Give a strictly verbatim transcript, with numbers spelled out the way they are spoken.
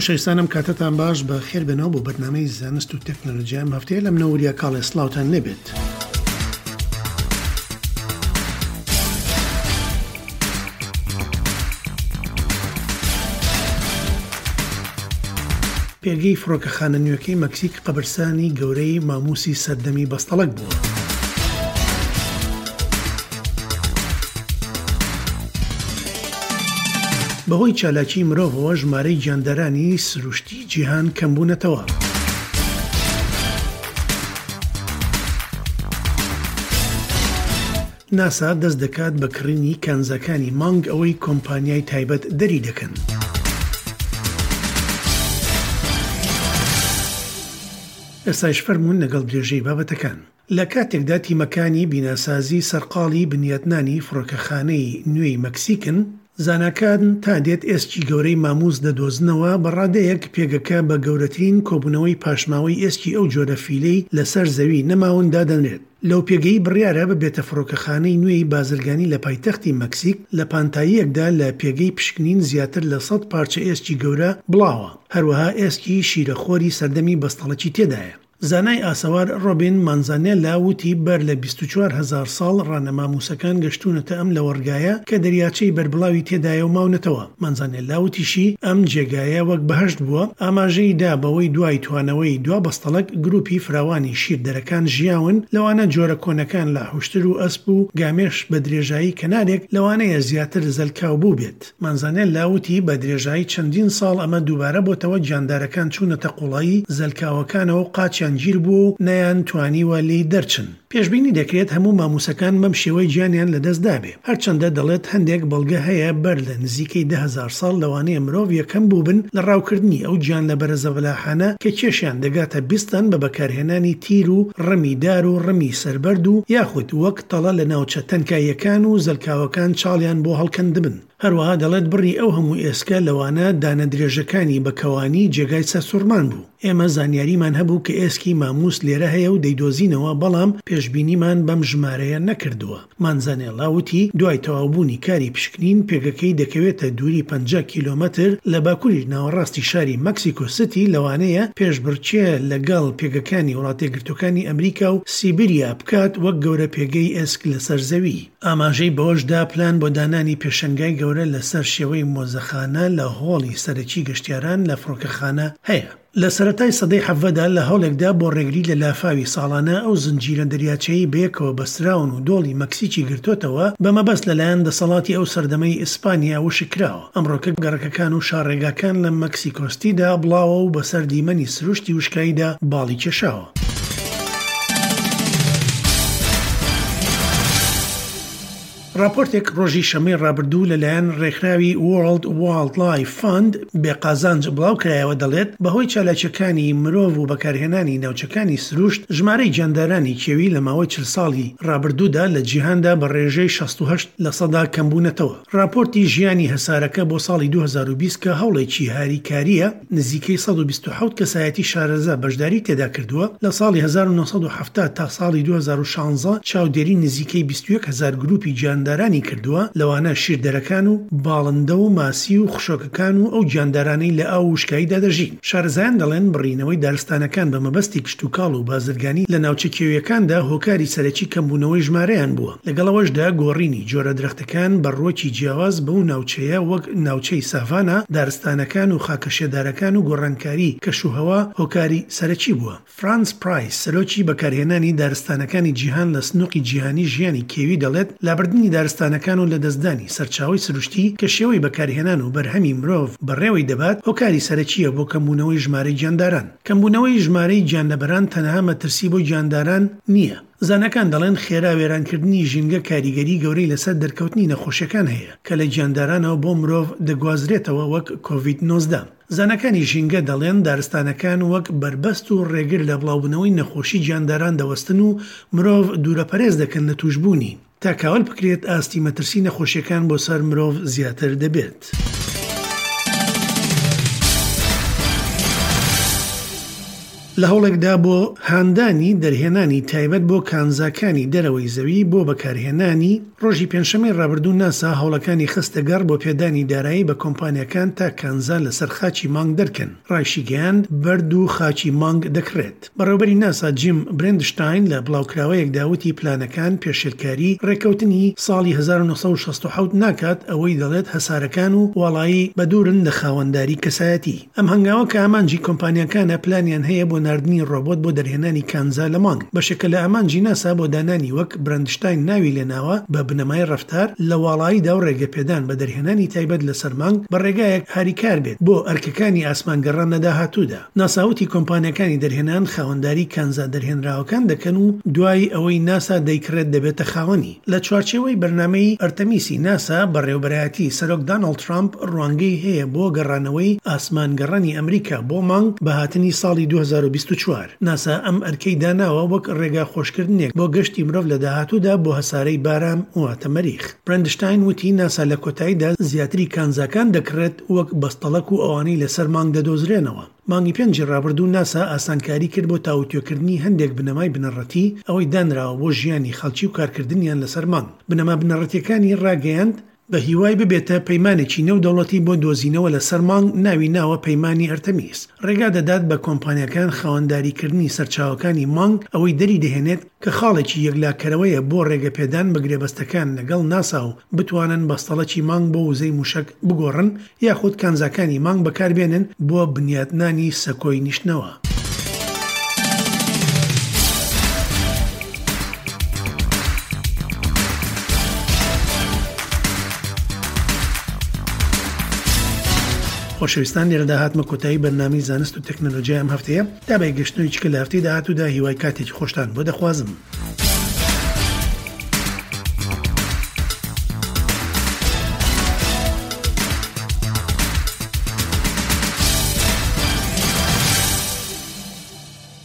خۆشەویستانم کاتتان باش بە خێر بێنەوە بۆ بەرنامەی زانست و تەکنۆلۆژیا ئەم هەفتەیە لە منەوەریە کاڵێ سڵاوتان لێبێت. پێگەی فڕۆکەخانە نوێکەی مەکسیک قەبرستانی گەورەی ماموسی سەردەمی بەستەڵەک بووە. بەهۆی چالاکی مرۆڤەوە ژمارەی گیاندەرانی سروشتی جیهان کەمبوونەتەوە. ناسا دەست دەکات بە کڕینی کانزەکانی مانگ ئەوەی کۆمپانیای تایبەت دەری دەکەن. ئێستاش فەرموون لەگەڵ درێژەی بابەتەکان. لە کاتێکدا تیمەکانی بیناسازی سەرقاڵی بنیاتنانی فڕۆکەخانەی نوێی مەکسیکن، زاناکان تا دێت ئێسکی گەورەی ماموس دەدۆزنەوە بە ڕادەیەک پێگەکە بە گەورەترین کۆبوونەوەی پاشماوەی ئێسکی ئەو جۆرە فیلەی لەسەر زەوی نەماوندا دەنرێت. لەو پێگەی بڕیارە ببێتە فڕۆکەخانەی نوێی بازرگانی لە پایتەختی مەکسیک لە پانتاییەکدا لە پێگەی پشکنین زیاتر لە سەد پارچە ئێسکی گەورە بڵاوە. هەروەها ئێسکی شیرەخۆری سەردەمی بەستەڵەکی تێدایە. زانای ئاسەوار ڕۆبین مانزانێلا وتی بەر لە بیست و چوار هەزار ساڵ ڕانەماموسەکان گەشتونەتە ئەم لە وەرگایە کە دەریاچەی بەربڵاوی تێدایە و ماونەتەوە. مانزانێلا وتیشی ئەم جێگایە وەک بەهەشت بووە، ئاماژەی دا بەوەی دوای توانەوەی دوا بەستەڵەک گروپی فراوانی شیردەرەکان ژیاون لەوانە جۆرە کۆنەکان لە حوشتر و ئەسپ و گامێش بە درێژایی کەنارێک لەوانەیە زیاتر زەلکاو بوو بێت. مانزانێلا وتی بە درێژایی چەندین ساڵ ئەمە دووبارە بۆتەوە گیاندارەکان چوونەتە قوڵایی زەلکاوەکانەوە و قاچیان گیر بوو نەیان توانیوە لێی دەرچن. پێشبینی دەکرێت هەموو ماموسەکان بەم شێوەی گیانیان لەدەست دابێ. هەرچەندە دەڵێت هەندێک بەڵگە هەیە بەر لە نزیکەی ده هەزار ساڵ لەوانەیە مرۆڤ یەکەم بووبن لە ڕاوکردنی ئەو گیان لە بەرەزەڤەلاحانە کە کێشیان دەگاتە بیستان بە بەکارهێنانی تیر و ڕەمی دار و ڕەمی سەربەرد و یاخود وەک تەڵە لە ناوچە تەنکاییەکان و زەلکاوەکان چاڵیان بۆ هەڵکەندبن. هەروەها دەڵێت بڕی ئەو هەموو ئێسکە لەوانە دانە درێژەکانی بەکەوانی جێگای سەرسوورمان بوو. ئێمە زانیاریمان هەبوو کە ئێسکی ماموس لێرە هەیە و دەیدۆزینەوە، بەڵام پێشبینیمان بەم ژمارەیە نەکردووە. مانزانێلا وتی دوای تەواوبوونی کاری پشکنین پێگەکەی دەکەوێتە دووری پەنجا کیلۆمەتر لە باکووری ناوەڕاستی شاری مەکسیکۆ سیتی، لەوانەیە پێشبڕچێ لەگەڵ پێگەکانی وڵاتە یەکگرتووەکانی ئەمریکا و سیبیریا بکات وەک گەورە پێگەی ئێسک لەسەر زەوی. ئاماژەی بەوەشدا پلان بۆ دانانی پێشەنگای گەورە لەسەر شێوەی مۆزەخانە لە هۆڵی سەرەکی گەشتیاران لە فڕۆکەخانە هەیە. لە سەرەتای سەدەی حەڤەدا لە هەوڵێکدا بۆ ڕێگری لە لافاوی ساڵانە ئەو زنجیرە دەریاچەی بەیەکەوە بەستراون و دۆڵی مەکسیکی گرتوتەوە بەمەبەست لەلایەن دەسەڵاتی ئەو سەردەمەی ئیسپانیا وشکراوە. ئەمڕۆکە گەڕەکەکان و شارڕێگاکان لە مەکسیکۆستیدا بڵاوە و بەسەر دیمەنی سروشتی وشکاییدا باڵی کێشاوە. راپۆرتێک ڕۆژی شەمەی ڕابردوو لەلایەن ڕێکخراوی World Wildlife Fund بێقازانج بڵاو کرایەوە دەڵێت بەهۆی چالاکیەکانی مرۆڤ و بەکارهێنانی ناوچەکانی سروشت ژمارەی گیاندارانی کێوی لە ماوەی چل ساڵی ڕابردوودا لە جیهاندا بە ڕێژەی شەست و هەشت لە سەدا کەمبوونەتەوە. راپۆرتی ژیانی هەسارەکە بۆ ساڵی دوو هەزار و بیست کە هەوڵێکی هاریکاریە نزیکەی سەد و بیست و حەوت کەسایەتی شارەزا بەشداری تێدا کردووە. لە ساڵی هەزار و نۆ سەد و هەفتاد تا ساڵی دوو هەزار و شانزە چاودێری نزیکەی بیست و یەک هەزار گروپی گیاندارانی کردووە، لەوانە شیردەرەکان و باڵندە و ماسی و خشۆکەکان و ئەو گیاندارانەی لە ئاو وشکاییدا دەژین. شارەزایان دەڵێن بڕینەوەی دارستانەکان بە مەبەستی کشت و کاڵ و بازرگانی لە ناوچە کێویەکاندا هۆکاری سەرەکی کەمبوونەوەی ژمارەیان بووە. لەگەڵەوەشدا گۆڕینی جۆرە درەختەکان بە ڕۆکی جیاواز بەو ناوچەیە وەک ناوچەی ساڤانە، دارستانەکان و خاکەشێدارەکان و گۆڕانکاری کەشوهەوا هۆکاری سەرەکی بووە. فرانس پرایس سەرۆکی بەکارهێنانی دارستانەکانی جیهان لە سنووقی جیهانی ژیانی کێوی دەڵێت لابردنی دارستانەکان و لە دەستدانی سەرچاوی سروشتی کە شێوەی بەکارهێنان و بەرهەمی مرۆڤ بەڕێوەی دەبات هۆکاری سەرەکیە بۆ کەمبوونەوەی ژمارەی گیانداران. کەمبوونەوەی ژمارەی گیانلەبەران تەنها مەترسی بۆ گیانداران نییە. زانەکان دەڵێن خێرا وێرانکردنی ژینگە کاریگەری گەورەی لەسەر دەرکەوتنی نەخۆشیەکان هەیە کە لە گیاندارانەوە بۆ مرۆڤ دەگوازرێتەوە وەک کۆڤید نۆزدە. زانەکانی ژینگە دەڵێن دارستانەکان وەک بربەست و ڕێگر لە بڵاوبوونەوەی نەخۆشی گیانداران دەوەستن و مرۆڤ دوورەپەرێز دەکەن لە توشبوونی تا کاول بکرێت ئاستی مەترسی نەخۆشیەکان بۆ سەر مرۆڤ زیاتر دەبێت. لە هەوڵێکدا بۆ هاندانی دەرهێنانی تایبەت بۆ کانزاکانی دەرەوەی زەوی بۆ بەکارهێنانی ڕۆژی پێنجشەمەی ڕابردوو ناسا هەوڵەکانی خستەگەڕ بۆ پێدانی دارایی بە کۆمپانیەکان تا کانزا لەسەر خاچی مانگ دەرکەن. ڕایشی گەیاند بەرد و خاچی مانگ دەکرێت. بەڕێوەبەری ناسا جیم برێندشتاین لە بڵاوکراوەیەکدا وتی پلانەکان پێشێلکاری ڕێکەوتنی ساڵی هەزار و نۆ سەد و شەست و حەوت ناکات ئەوەی دەڵێت هەسارەکان و وڵایی بەدورن لە خاوەنداری کەسایەتی. ئەم هەنگاوە کە ئامانجی کۆمپانیەکانە پلانیان هەیە بۆ ناردنی ڕۆبۆت بۆ دەرهێنانی کانزا لە مانگ. بەشێکە لە ئامانجی ناسا بۆ دانانی وەک برێندشتاین ناوی لێناوە بە بنەمای ڕەفتار لە واڵاییدا و ڕێگەپێدان بە دەرهێنانی تایبەت لەسەر مانگ بە ڕێگایەک هاریکار بێت بۆ ئەرکەکانی ئاسمانگەڕان لە داهاتوودا. ناساوتی کۆمپانیەکانی دەرهێنان خاوەنداری کانزا دەرهێنراوەکان دەکەن و دوای ئەوەی ناسا دەیکرێت دەبێتە خاوەنی. لە چوارچێوەی بەرنامەی ئەرتەمیسی ناسا بەڕێوەبەرایەتی سەرۆک دۆناڵد ترامپ ڕوانگەی هەیە بۆ گەڕانەوەی ئاسمانگەڕانی ئەمریکا بۆ مانگ بە هاتنی ساڵی دوو هەزار و بیست و چوار. ناسا ئەم ئەرکەی داناوە وەک ڕێگا خۆشکردنێک بۆ گەشتی مرۆڤ لە داهاتوودا بۆ هەسارەی بارام واتە مەریخ. برێندشتاین وتی ناسا لە کۆتاییدا زیاتری کانزاکان دەکرێت وەک بەستەڵەک و ئەوانەی لەسەر مانگ دەدۆزرێنەوە. مانگی پێنجی ڕابردوو ناسا ئاسانکاری کرد بۆ تاوتوێکردنی هەندێک بنەمای بنەڕەتی ئەوەی دانراوە بۆ ژیانی خەڵکی و کارکردنیان لەسەر مانگ. بنەما بنەڕەتیەکانی ڕاگەیاند بە هیوای ببێتە پەیمانێکی نێودەوڵەتی بۆ دۆزینەوە لە سەر مانگ ناوی ناوە پەیمانی ئەرتەمیس. ڕێگا دەدات بە کۆمپانیەکان خاوەنداریکردنی سەرچاوەکانی مانگ ئەوەی دەری دەهێنێت کە خاڵێکی یەکلاکەرەوەیە بۆ ڕێگەپێدان بە گرێبەستەکان لەگەڵ ناسا و بتوانن بەستەڵەکی مانگ بۆ وزەی موشک بگۆڕن یاخود کانزاکانی مانگ بەکاربێنن بۆ بنیاتنانی سەکۆی نیشتنەوە. خۆشەویستان لێرە داهاتمە کۆتایی بەرنامەی زانست و تەکنۆلۆژیا ئەم هەفتەیە تا بە گەشتنەوەی چکە لە هەفتەی داهاتوودا هیوای کاتێکی خۆشتان بۆ دەخوازم.